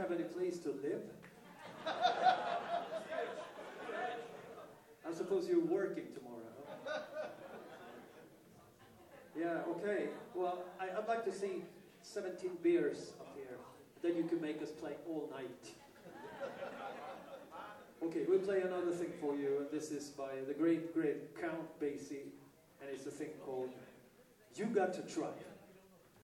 have any place to live? I suppose you're working tomorrow, huh? Yeah, okay. Well, I'd like to see 17 beers up here. Then you can make us play all night. Okay, we'll play another thing for you, and this is by the great Count Basie, and it's a thing called You Got to Try.